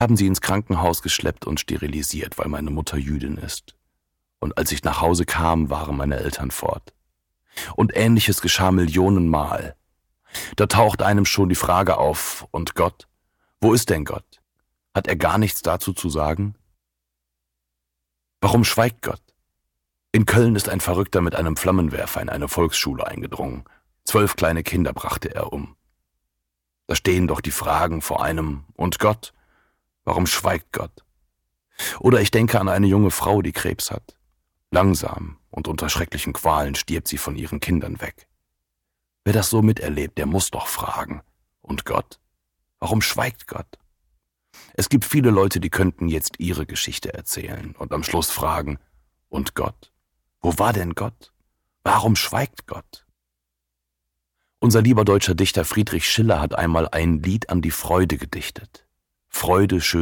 Haben sie ins Krankenhaus geschleppt und sterilisiert, weil meine Mutter Jüdin ist. Und als ich nach Hause kam, waren meine Eltern fort. Und Ähnliches geschah Millionenmal. Da taucht einem schon die Frage auf, und Gott? Wo ist denn Gott? Hat er gar nichts dazu zu sagen? Warum schweigt Gott? In Köln ist ein Verrückter mit einem Flammenwerfer in eine Volksschule eingedrungen. 12 kleine Kinder brachte er um. Da stehen doch die Fragen vor einem, und Gott? Warum schweigt Gott? Oder ich denke an eine junge Frau, die Krebs hat. Langsam und unter schrecklichen Qualen stirbt sie von ihren Kindern weg. Wer das so miterlebt, der muss doch fragen. Und Gott? Warum schweigt Gott? Es gibt viele Leute, die könnten jetzt ihre Geschichte erzählen und am Schluss fragen, und Gott? Wo war denn Gott? Warum schweigt Gott? Unser lieber deutscher Dichter Friedrich Schiller hat einmal ein Lied an die Freude gedichtet. Freude schön